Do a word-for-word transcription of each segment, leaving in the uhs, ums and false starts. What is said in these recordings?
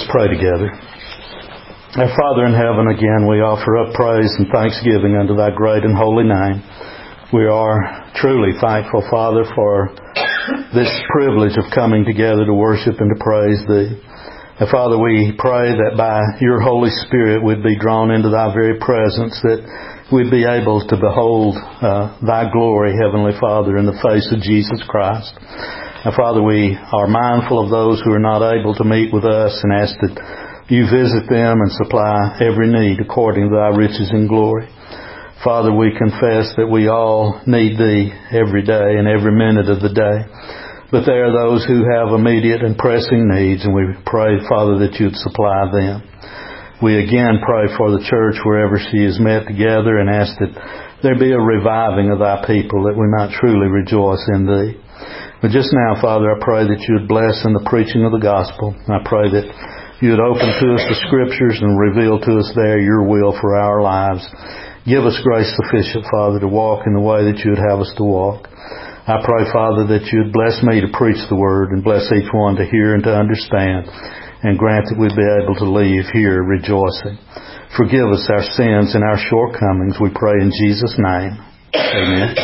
pray together. Our Father in heaven, again, we offer up praise and thanksgiving unto Thy great and holy name. We are truly thankful, Father, for this privilege of coming together to worship and to praise Thee. And Father, we pray that by Your Holy Spirit we'd be drawn into Thy very presence, that we'd be able to behold uh, Thy glory, Heavenly Father, in the face of Jesus Christ. And Father, we are mindful of those who are not able to meet with us and ask that You visit them and supply every need according to Thy riches and glory. Father, we confess that we all need Thee every day and every minute of the day. But there are those who have immediate and pressing needs, and we pray, Father, that You'd supply them. We again pray for the church wherever she is met together and ask that there be a reviving of Thy people, that we might truly rejoice in Thee. But just now, Father, I pray that You'd bless in the preaching of the gospel. I pray that You'd open to us the Scriptures and reveal to us there Your will for our lives. Give us grace sufficient, Father, to walk in the way that You'd have us to walk. I pray, Father, that You'd bless me to preach the Word and bless each one to hear and to understand, and grant that we'd be able to leave here rejoicing. Forgive us our sins and our shortcomings, we pray in Jesus' name. Amen.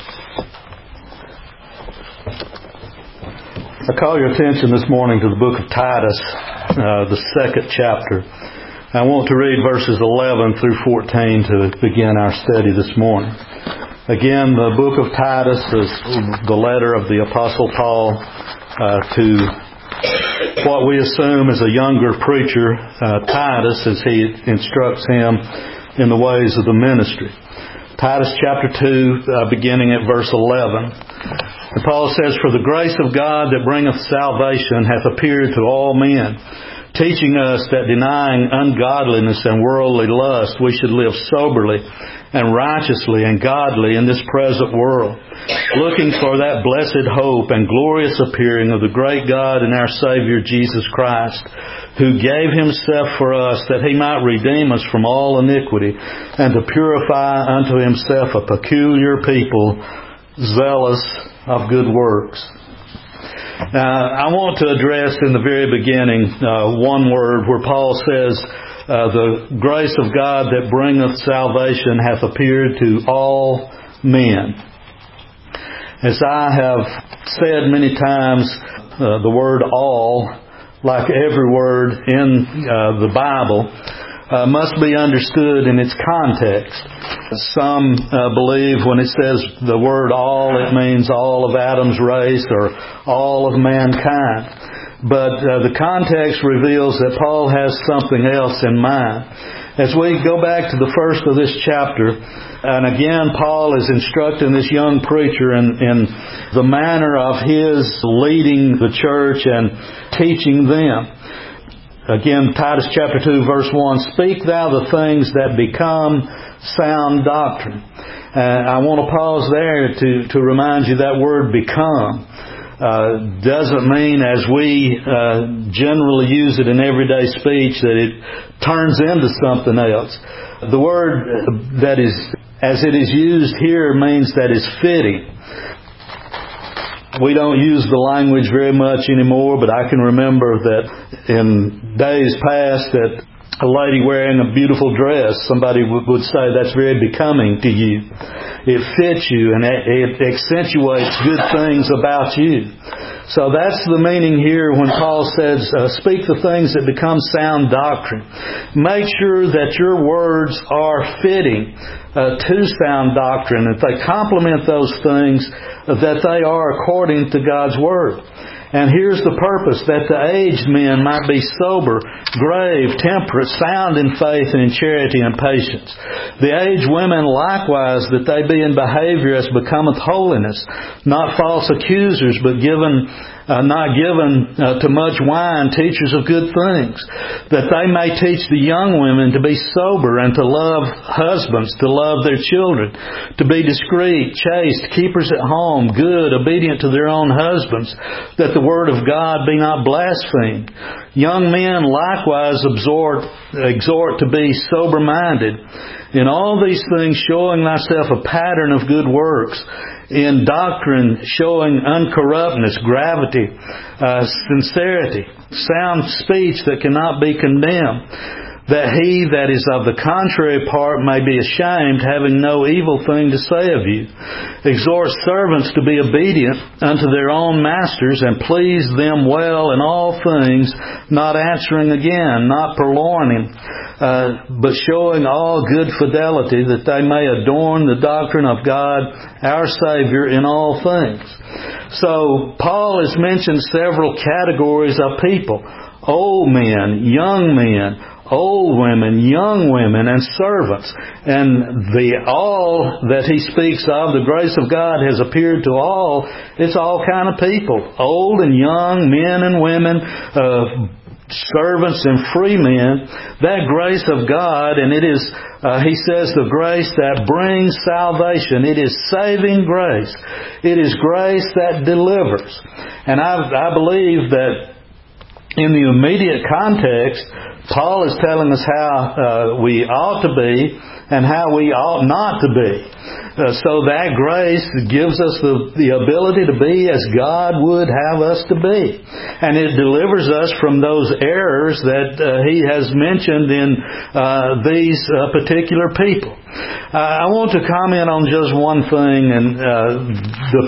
I call your attention this morning to the book of Titus, uh, the second chapter. I want to read verses eleven through fourteen to begin our study this morning. Again, the book of Titus is the letter of the Apostle Paul uh, to what we assume is a younger preacher, uh, Titus, as he instructs him in the ways of the ministry. Titus chapter two, uh, beginning at verse eleven. And Paul says, "For the grace of God that bringeth salvation hath appeared to all men, teaching us that denying ungodliness and worldly lust, we should live soberly and righteously and godly in this present world, looking for that blessed hope and glorious appearing of the great God and our Savior Jesus Christ, who gave Himself for us that He might redeem us from all iniquity and to purify unto Himself a peculiar people, zealous of good works." Now, I want to address in the very beginning uh, one word where Paul says, uh, the grace of God that bringeth salvation hath appeared to all men. As I have said many times, uh, the word all, like every word in uh, the Bible, uh, must be understood in its context. Some uh, believe when it says the word all, it means all of Adam's race or all of mankind. But uh, the context reveals that Paul has something else in mind. As we go back to the first of this chapter, and again Paul is instructing this young preacher in, in the manner of his leading the church and teaching them. Again, Titus chapter two, verse one, "Speak thou the things that become sound doctrine." Uh, I want to pause there to, to remind you that word become uh, doesn't mean, as we uh, generally use it in everyday speech, that it turns into something else. The word that is, as it is used here, means that it's fitting. We don't use the language very much anymore, but I can remember that in days past that a lady wearing a beautiful dress, somebody would say, "That's very becoming to you. It fits you and it accentuates good things about you." So that's the meaning here when Paul says, uh, "Speak the things that become sound doctrine." Make sure that your words are fitting uh, to sound doctrine, that they complement those things, uh, that they are according to God's Word. And here's the purpose, that the aged men might be sober, grave, temperate, sound in faith and in charity and patience. The aged women likewise, that they be in behavior as becometh holiness, not false accusers, but given, uh, not given uh, to much wine, teachers of good things, that they may teach the young women to be sober and to love husbands, to love their children, to be discreet, chaste, keepers at home, good, obedient to their own husbands, that the The word of God be not blasphemed. Young men likewise exhort, exhort to be sober-minded. In all these things showing thyself a pattern of good works. In doctrine showing uncorruptness, gravity, uh, sincerity. sound speech that cannot be condemned, that he that is of the contrary part may be ashamed, having no evil thing to say of you. Exhort servants to be obedient unto their own masters, and please them well in all things, not answering again, not purloining, uh, but showing all good fidelity, that they may adorn the doctrine of God, our Savior, in all things. So, Paul has mentioned several categories of people: old men, young men, old women, young women, and servants. And the all that he speaks of, the grace of God has appeared to all. It's all kind of people. Old and young, men and women, uh, servants and free men. That grace of God, and it is, uh, he says, the grace that brings salvation. It is saving grace. It is grace that delivers. And I, I believe that in the immediate context, Paul is telling us how uh, we ought to be and how we ought not to be. Uh, so that grace gives us the, the ability to be as God would have us to be. And it delivers us from those errors that uh, he has mentioned in uh, these uh, particular people. Uh, I want to comment on just one thing, and uh, the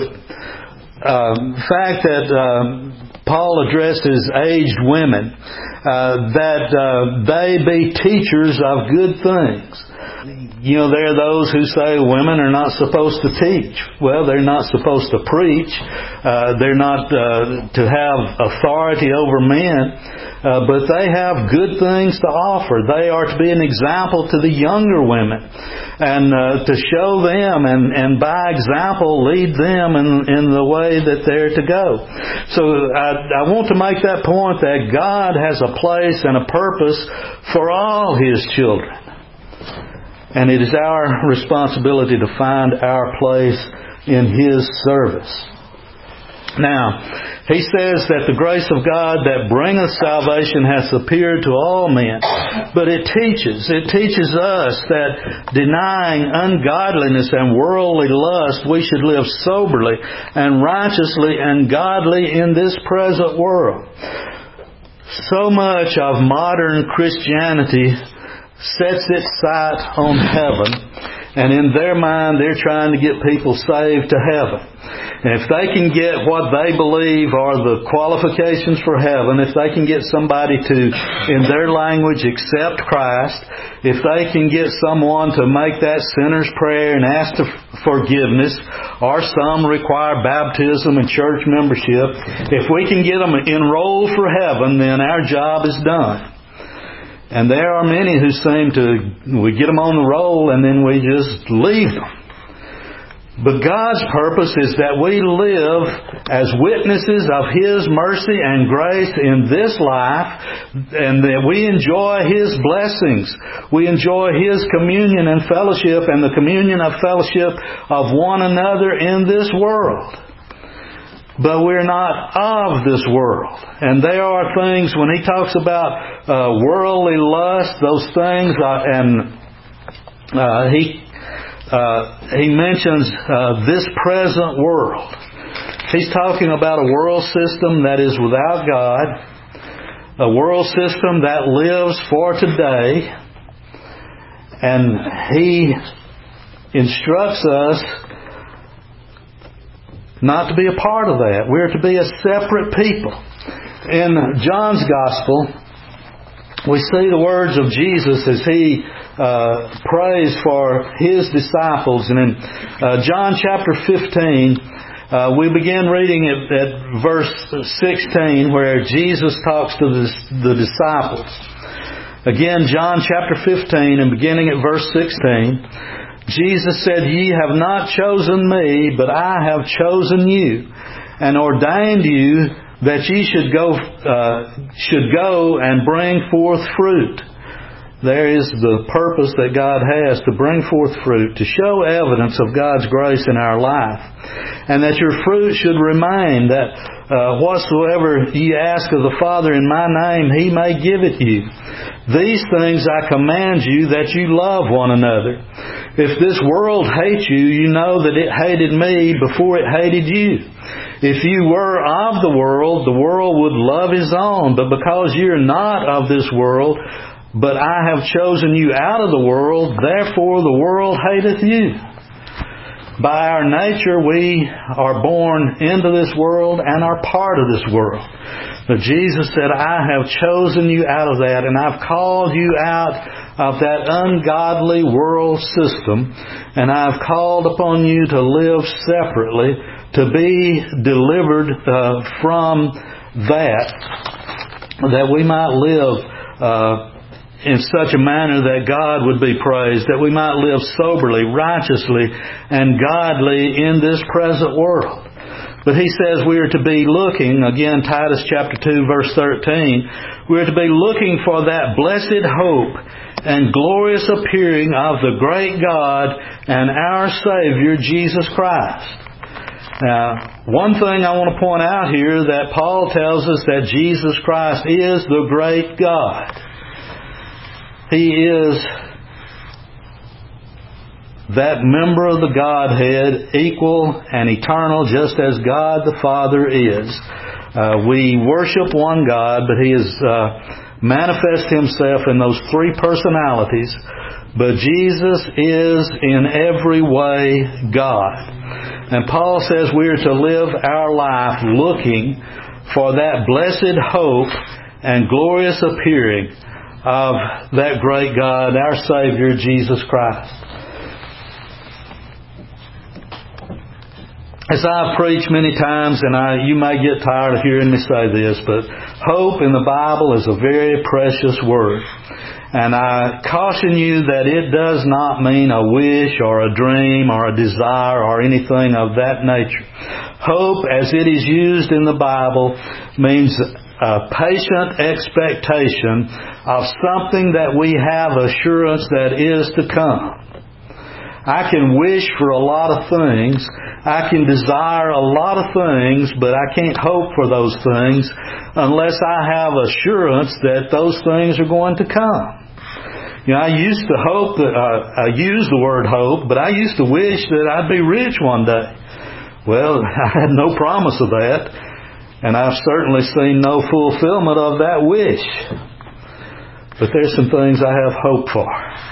uh, fact that uh, Paul addresses aged women, uh, that uh, they be teachers of good things. You know, there are those who say women are not supposed to teach. Well, they're not supposed to preach. Uh, they're not uh, to have authority over men. Uh, but they have good things to offer. They are to be an example to the younger women, and uh, to show them, and, and by example lead them in, in the way that they're to go. So I, I want to make that point, that God has a place and a purpose for all His children. And it is our responsibility to find our place in His service. Now, he says that the grace of God that bringeth salvation hath appeared to all men. But it teaches, it teaches us that denying ungodliness and worldly lust, we should live soberly and righteously and godly in this present world. So much of modern Christianity sets its sight on heaven, and in their mind they're trying to get people saved to heaven. And if they can get what they believe are the qualifications for heaven, if they can get somebody to, in their language, accept Christ, if they can get someone to make that sinner's prayer and ask for forgiveness, or some require baptism and church membership, if we can get them enrolled for heaven, then our job is done. And there are many who seem to, we get them on the roll and then we just leave them. But God's purpose is that we live as witnesses of His mercy and grace in this life, and that we enjoy His blessings. We enjoy His communion and fellowship, and the communion of fellowship of one another in this world. But we're not of this world. And there are things, when he talks about uh, worldly lust, those things, uh, and uh, he uh, he mentions uh, this present world. He's talking about a world system that is without God, a world system that lives for today, and he instructs us not to be a part of that. We're to be a separate people. In John's Gospel, we see the words of Jesus as He uh, prays for His disciples. And in uh, John chapter fifteen, uh, we begin reading at, at verse sixteen, where Jesus talks to the, the disciples. Again, John chapter fifteen, and beginning at verse sixteen, Jesus said, "Ye have not chosen me, but I have chosen you, and ordained you that ye should go, uh, should go and bring forth fruit." There is the purpose that God has, to bring forth fruit, to show evidence of God's grace in our life, and that your fruit should remain, that uh, whatsoever ye ask of the Father in my name, He may give it you. These things I command you, that you love one another. If this world hates you, you know that it hated me before it hated you. If you were of the world, the world would love his own. But because you're not of this world, but I have chosen you out of the world, therefore the world hateth you. By our nature we are born into this world and are part of this world. But Jesus said, I have chosen you out of that, and I've called you out of that ungodly world system, and I've called upon you to live separately, to be delivered uh, from that, that we might live uh, in such a manner that God would be praised, that we might live soberly, righteously, and godly in this present world. But he says we are to be looking, again, Titus chapter two, verse thirteen, we are to be looking for that blessed hope and glorious appearing of the great God and our Savior, Jesus Christ. Now, one thing I want to point out here, that Paul tells us that Jesus Christ is the great God. He is that member of the Godhead, equal and eternal, just as God the Father is. Uh, we worship one God, but He has uh, manifested Himself in those three personalities. But Jesus is in every way God. And Paul says we are to live our life looking for that blessed hope and glorious appearing of that great God, our Savior, Jesus Christ. As I've preached many times, and I, you may get tired of hearing me say this, but hope in the Bible is a very precious word. And I caution you that it does not mean a wish or a dream or a desire or anything of that nature. Hope, as it is used in the Bible, means a patient expectation of something that we have assurance that is to come. I can wish for a lot of things. I can desire a lot of things, but I can't hope for those things unless I have assurance that those things are going to come. You know, I used to hope that, uh, I use the word hope, but I used to wish that I'd be rich one day. Well, I had no promise of that, and I've certainly seen no fulfillment of that wish. But there's some things I have hope for.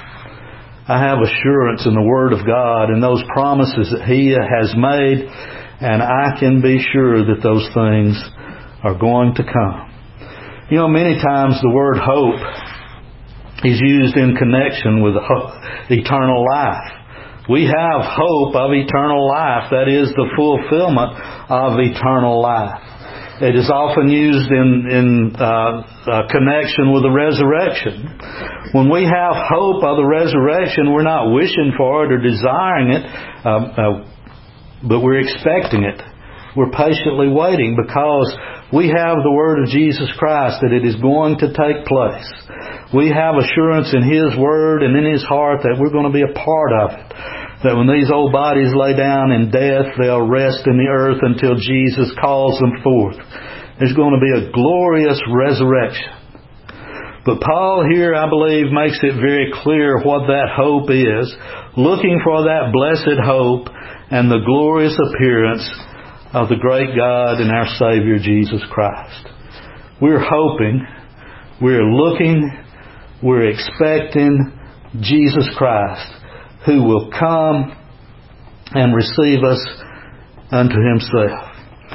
I have assurance in the Word of God and those promises that He has made, and I can be sure that those things are going to come. You know, many times the word hope is used in connection with eternal life. We have hope of eternal life. That is the fulfillment of eternal life. It is often used in, in uh, uh, connection with the resurrection. When we have hope of the resurrection, we're not wishing for it or desiring it, uh, uh, but we're expecting it. We're patiently waiting because we have the Word of Jesus Christ that it is going to take place. We have assurance in His Word and in His heart that we're going to be a part of it. That when these old bodies lay down in death, they'll rest in the earth until Jesus calls them forth. There's going to be a glorious resurrection. But Paul here, I believe, makes it very clear what that hope is. Looking for that blessed hope and the glorious appearance of the great God and our Savior, Jesus Christ. We're hoping, we're looking, we're expecting Jesus Christ, who will come and receive us unto Himself.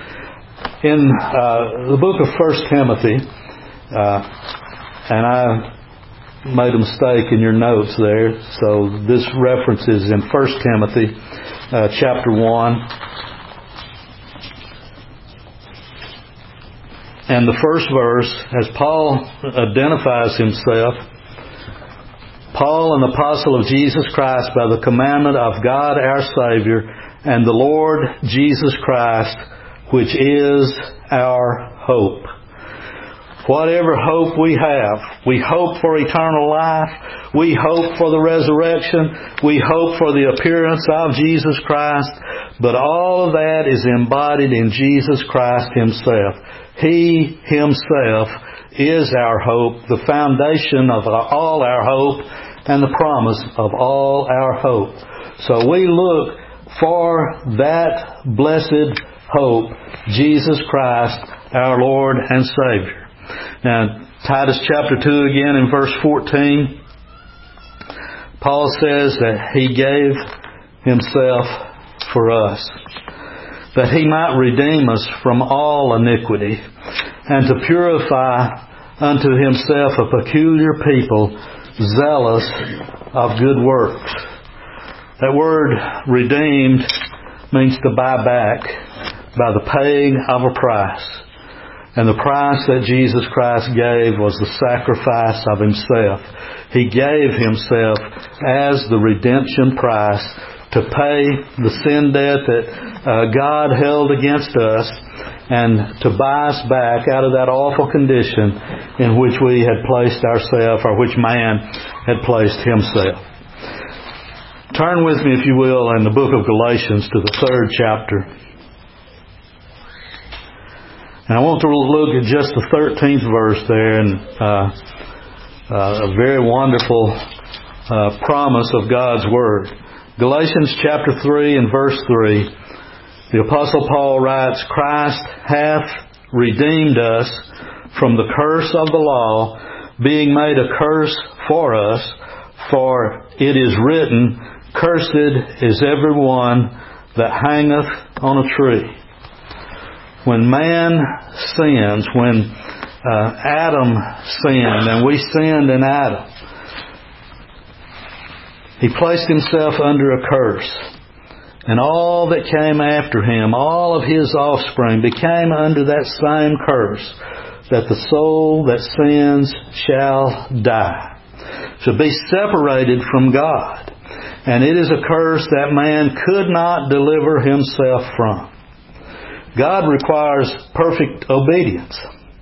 In uh, the book of First Timothy, uh, and I made a mistake in your notes there, so this reference is in First Timothy uh, chapter one. And the first verse, as Paul identifies himself, Paul, an apostle of Jesus Christ, by the commandment of God our Savior, and the Lord Jesus Christ, which is our hope. Whatever hope we have, we hope for eternal life, we hope for the resurrection, we hope for the appearance of Jesus Christ, but all of that is embodied in Jesus Christ Himself. He Himself is our hope, the foundation of all our hope, and the promise of all our hope. So we look for that blessed hope, Jesus Christ, our Lord and Savior. Now, Titus chapter two again in verse fourteen, Paul says that He gave Himself for us, that He might redeem us from all iniquity, and to purify unto Himself a peculiar people, zealous of good works. That word redeemed means to buy back by the paying of a price. And the price that Jesus Christ gave was the sacrifice of Himself. He gave Himself as the redemption price to pay the sin debt that uh, God held against us, and to buy us back out of that awful condition in which we had placed ourselves, or which man had placed himself. Turn with me, if you will, in the book of Galatians to the third chapter. And I want to look at just the thirteenth verse there, and uh, uh, a very wonderful uh, promise of God's Word. Galatians chapter three and verse three, the Apostle Paul writes, Christ hath redeemed us from the curse of the law, being made a curse for us, for it is written, Cursed is every one that hangeth on a tree. When man sins, when uh, Adam sinned, and we sinned in Adam, he placed himself under a curse. And all that came after him, all of his offspring, became under that same curse, that the soul that sins shall die. So be separated from God. And it is a curse that man could not deliver himself from. God requires perfect obedience.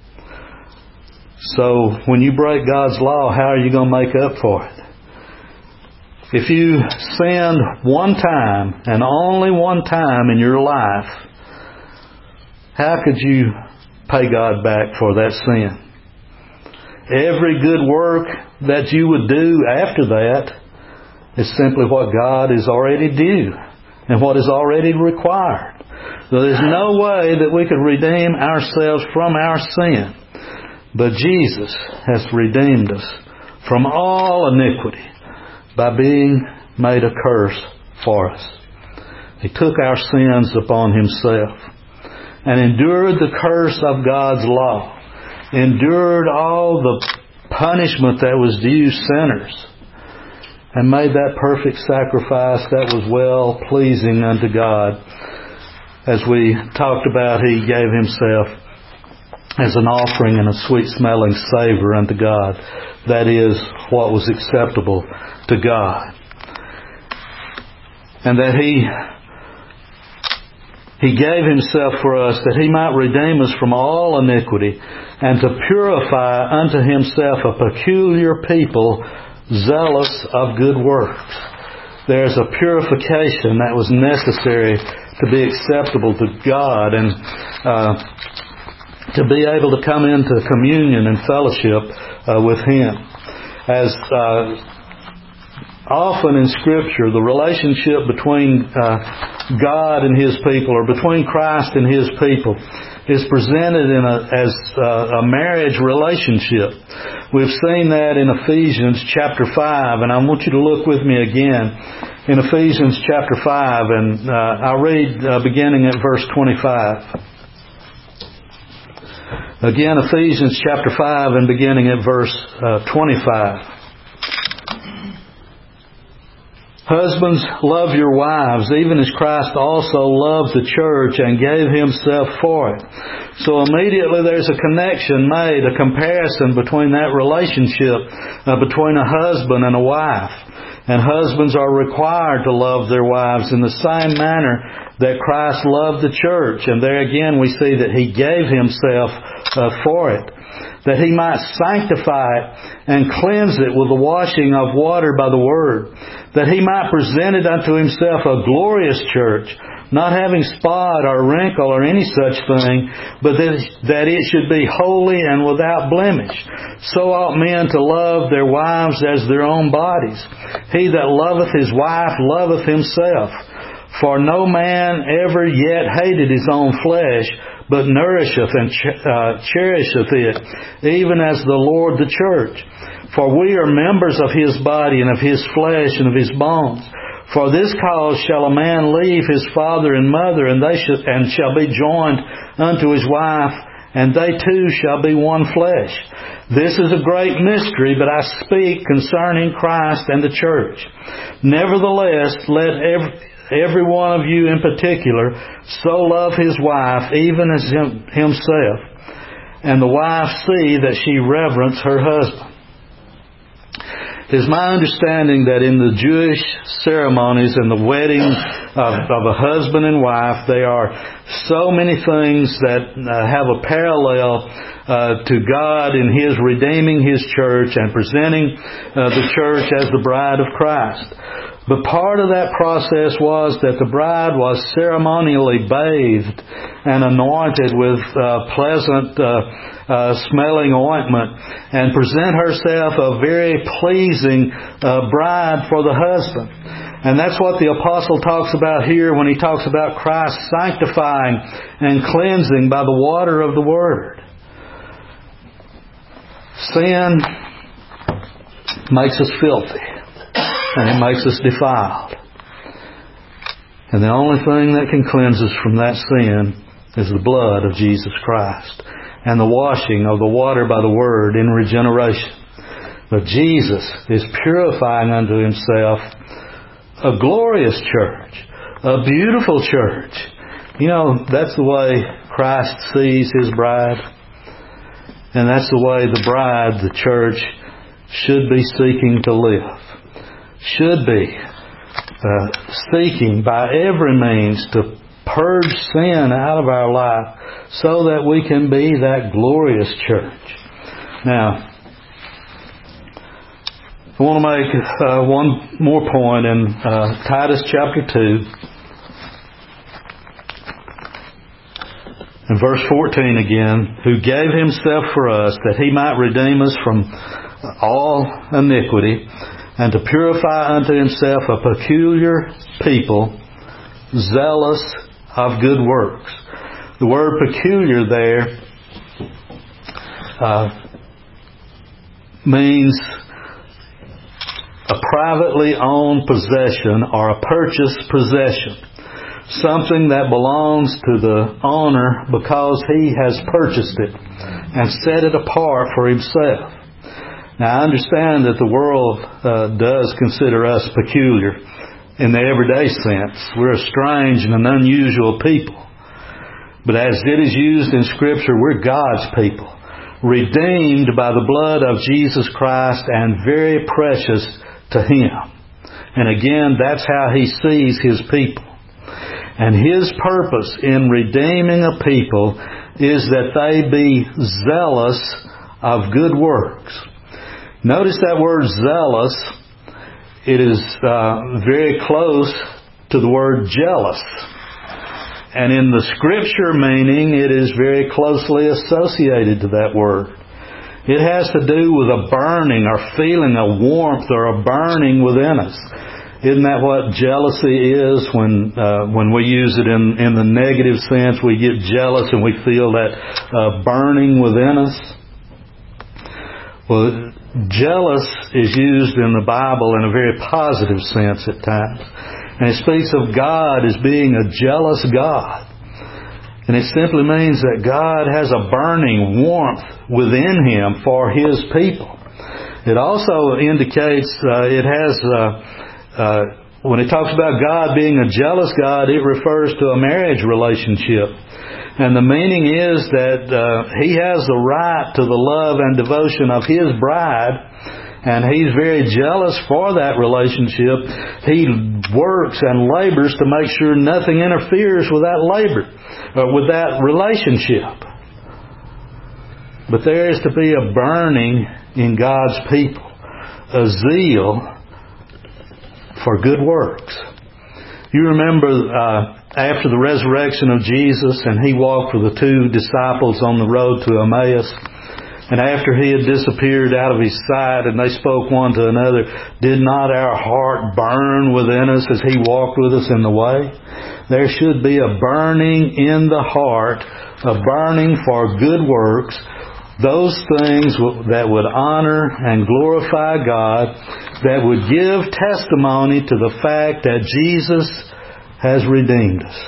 So when you break God's law, how are you going to make up for it? If you sinned one time, and only one time in your life, how could you pay God back for that sin? Every good work that you would do after that is simply what God is already due and what is already required. So there's no way that we could redeem ourselves from our sin. But Jesus has redeemed us from all iniquity by being made a curse for us. He took our sins upon Himself and endured the curse of God's law, endured all the punishment that was due sinners, and made that perfect sacrifice that was well pleasing unto God. As we talked about, He gave Himself as an offering and a sweet smelling savor unto God. That is what was acceptable to God. And that He He gave Himself for us that He might redeem us from all iniquity, and to purify unto Himself a peculiar people, zealous of good works. There's a purification that was necessary to be acceptable to God, and uh, to be able to come into communion and fellowship uh, with Him. As uh, often in Scripture, the relationship between uh, God and His people, or between Christ and His people, is presented in a, as a, a marriage relationship. We've seen that in Ephesians chapter five, and I want you to look with me again in Ephesians chapter five, and uh, I'll read uh, beginning at verse twenty-five. Again, Ephesians chapter five and beginning at verse uh, twenty-five. Husbands, love your wives, even as Christ also loved the church and gave Himself for it. So immediately there's a connection made, a comparison between that relationship uh, between a husband and a wife. And husbands are required to love their wives in the same manner that Christ loved the church. And there again we see that He gave Himself uh, for it, that He might sanctify it and cleanse it with the washing of water by the Word, that He might present it unto Himself a glorious church, not having spot or wrinkle or any such thing, but that, that it should be holy and without blemish. So ought men to love their wives as their own bodies. He that loveth his wife loveth himself. For no man ever yet hated his own flesh, but nourisheth and ch- uh, cherisheth it, even as the Lord the church. For we are members of His body, and of His flesh, and of His bones. For this cause shall a man leave his father and mother, and they shall, and shall be joined unto his wife, and they two shall be one flesh. This is a great mystery, but I speak concerning Christ and the church. Nevertheless, let every, every one of you in particular so love his wife, even as him, himself, and the wife see that she reverence her husband. It is my understanding that in the Jewish ceremonies and the wedding of, of a husband and wife, there are so many things that uh, have a parallel uh, to God in His redeeming His church and presenting uh, the church as the bride of Christ. But part of that process was that the bride was ceremonially bathed and anointed with uh, pleasant uh, uh, smelling ointment and present herself a very pleasing uh, bride for the husband. And that's what the apostle talks about here when he talks about Christ sanctifying and cleansing by the water of the Word. Sin makes us filthy. And it makes us defiled. And the only thing that can cleanse us from that sin is the blood of Jesus Christ and the washing of the water by the Word in regeneration. But Jesus is purifying unto Himself a glorious church, a beautiful church. You know, that's the way Christ sees His bride. And that's the way the bride, the church, should be seeking to live. Should be uh, seeking by every means to purge sin out of our life so that we can be that glorious church. Now, I want to make uh, one more point in uh, Titus chapter two and verse fourteen again, who gave Himself for us that He might redeem us from all iniquity, and to purify unto Himself a peculiar people, zealous of good works. The word peculiar there uh, means a privately owned possession or a purchased possession. Something that belongs to the owner because he has purchased it and set it apart for himself. Now, I understand that the world uh, does consider us peculiar in the everyday sense. We're a strange and an unusual people. But as it is used in Scripture, we're God's people, redeemed by the blood of Jesus Christ and very precious to Him. And again, that's how He sees His people. And His purpose in redeeming a people is that they be zealous of good works. Notice that word zealous. It is uh, very close to the word jealous. And in the Scripture meaning, it is very closely associated to that word. It has to do with a burning or feeling a warmth or a burning within us. Isn't that what jealousy is when uh, when we use it in, in the negative sense? We get jealous and we feel that uh, burning within us. Well, jealous is used in the Bible in a very positive sense at times. And it speaks of God as being a jealous God. And it simply means that God has a burning warmth within Him for His people. It also indicates, uh, it has, uh, uh, when it talks about God being a jealous God, it refers to a marriage relationship. And the meaning is that uh, He has the right to the love and devotion of His bride, and He's very jealous for that relationship. He works and labors to make sure nothing interferes with that labor, uh, with that relationship. But there is to be a burning in God's people, a zeal for good works. You remember uh, after the resurrection of Jesus and He walked with the two disciples on the road to Emmaus, And after He had disappeared out of his sight and they spoke one to another, did not our heart burn within us as He walked with us in the way? There should be a burning in the heart, a burning for good works, those things that would honor and glorify God, that would give testimony to the fact that Jesus has redeemed us.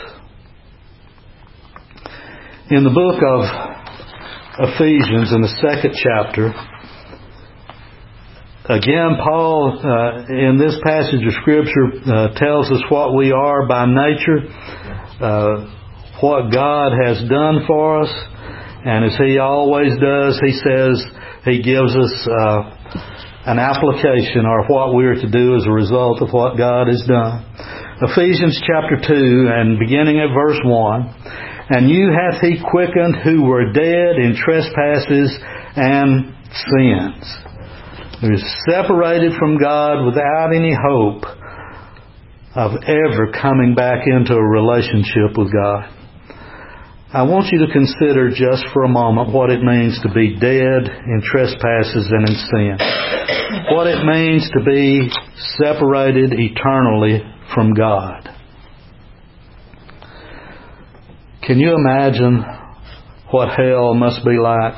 In the book of Ephesians, in the second chapter, again, Paul, uh, in this passage of Scripture, uh, tells us what we are by nature, uh, what God has done for us, and as He always does, He says, He gives us uh, an application, or what we are to do as a result of what God has done. Ephesians chapter two, and beginning at verse one, "And you hath He quickened who were dead in trespasses and sins." We're separated from God without any hope of ever coming back into a relationship with God. I want you to consider just for a moment what it means to be dead in trespasses and in sin. What it means to be separated eternally from God. Can you imagine what hell must be like?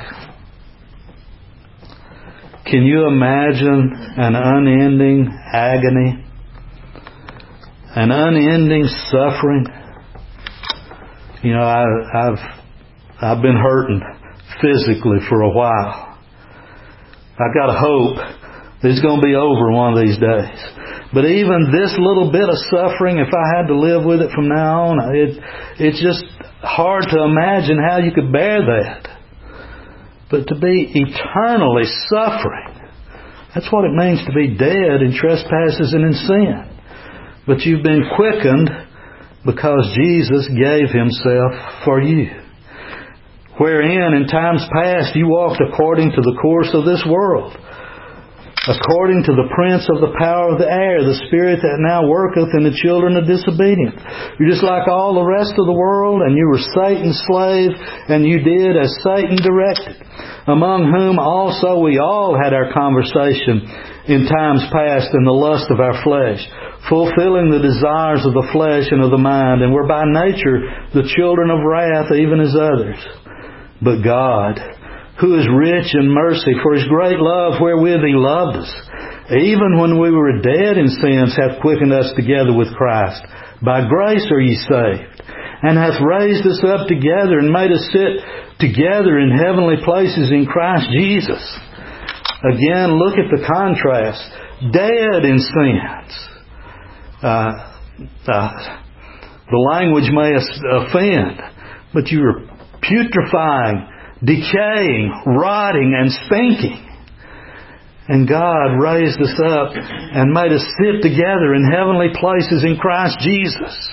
Can you imagine an unending agony? An unending suffering? You know, I, I've I've been hurting physically for a while. I've got to hope that it's going to be over one of these days. But even this little bit of suffering, if I had to live with it from now on, it it's just hard to imagine how you could bear that. But to be eternally suffering, that's what it means to be dead in trespasses and in sin. But you've been quickened because Jesus gave Himself for you. Wherein in times past you walked according to the course of this world, according to the prince of the power of the air, the spirit that now worketh in the children of disobedience. You're just like all the rest of the world, and you were Satan's slave, and you did as Satan directed, among whom also we all had our conversation in times past in the lust of our flesh, fulfilling the desires of the flesh and of the mind, and were by nature the children of wrath, even as others. But God, who is rich in mercy, for His great love wherewith He loved us, even when we were dead in sins, hath quickened us together with Christ. By grace are ye saved, and hath raised us up together, and made us sit together in heavenly places in Christ Jesus. Again, look at the contrast. Dead in sins. Uh, uh, the language may offend, but you are putrefying, decaying, rotting, and stinking. And God raised us up and made us sit together in heavenly places in Christ Jesus.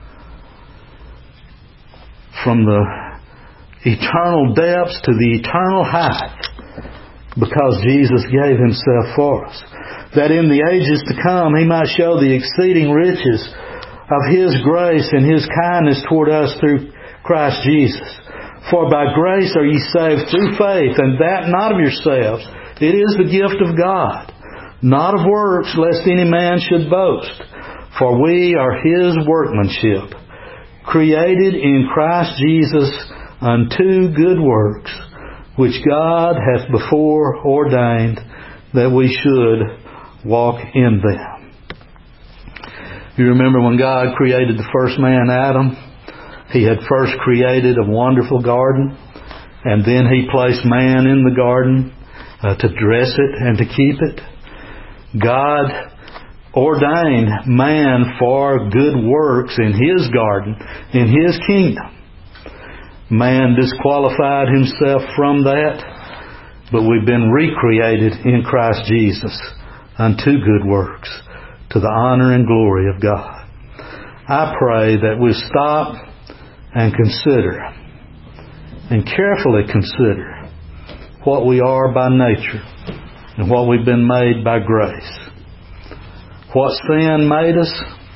From the eternal depths to the eternal height, because Jesus gave Himself for us, that in the ages to come He might show the exceeding riches of His grace and His kindness toward us through Christ Jesus. For by grace are ye saved through faith, and that not of yourselves. It is the gift of God, not of works, lest any man should boast. For we are His workmanship, created in Christ Jesus unto good works, which God hath before ordained that we should walk in them. You remember when God created the first man, Adam, He had first created a wonderful garden, and then He placed man in the garden uh, to dress it and to keep it. God ordained man for good works in His garden, in His kingdom. Man disqualified himself from that, but we've been recreated in Christ Jesus unto good works, to the honor and glory of God. I pray that we'll stop and consider, and carefully consider, what we are by nature and what we've been made by grace. What sin made us,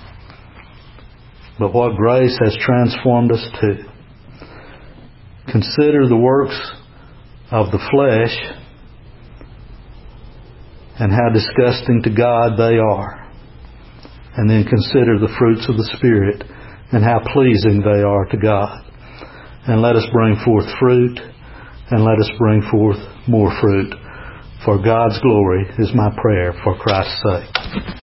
but what grace has transformed us to. Consider the works of the flesh and how disgusting to God they are. And then consider the fruits of the Spirit and how pleasing they are to God. And let us bring forth fruit, and let us bring forth more fruit. For God's glory is my prayer for Christ's sake.